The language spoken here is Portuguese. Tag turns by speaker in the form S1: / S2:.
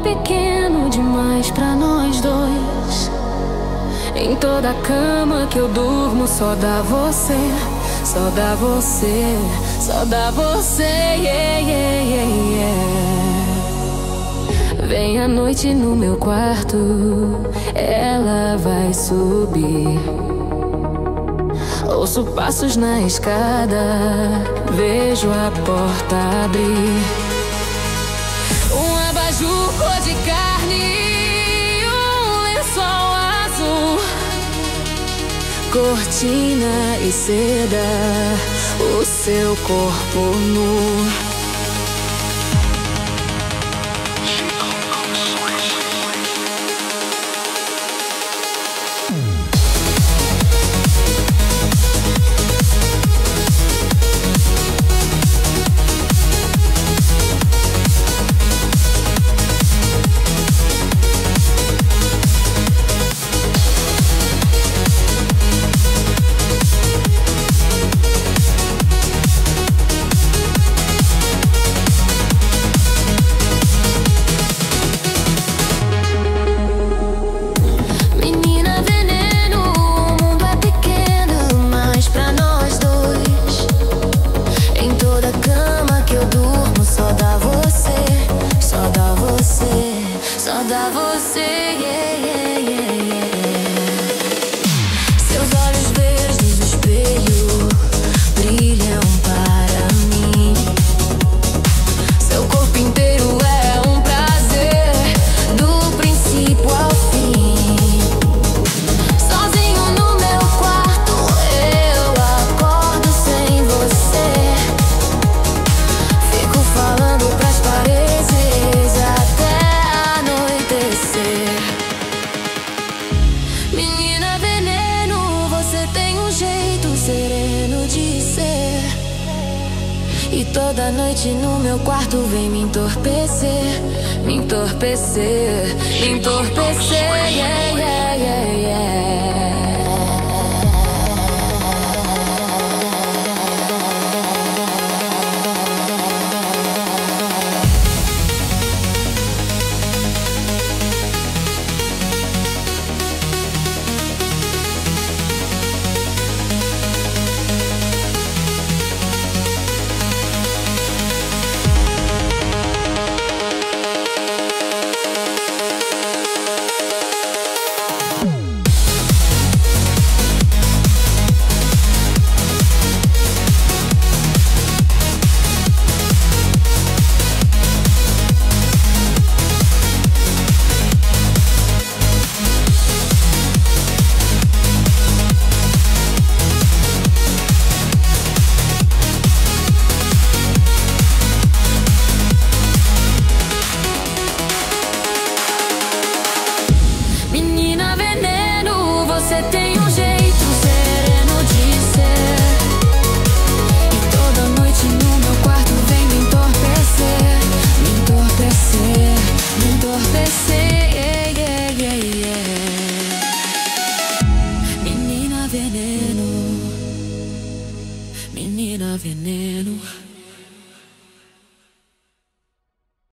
S1: pequeno demais pra nós dois. Em toda cama que eu durmo só dá você, só dá você, só dá você, yeah, yeah, yeah, yeah. Vem à noite no meu quarto, ela vai subir. Ouço passos na escada, vejo a porta abrir. Um abajur cor de carne, um lençol azul, cortina e seda, o seu corpo nu. Só dá você, yeah, yeah, yeah, yeah. Seus olhos verdes do espelho brilham para mim. Seu corpo inteiro é um prazer, do princípio ao fim. Sozinho no meu quarto, eu acordo sem você. Fico falando pras paredes Menina veneno, você tem um jeito sereno de ser. E toda noite no meu quarto vem me entorpecer, me entorpecer, me entorpecer, yeah, yeah, yeah, yeah.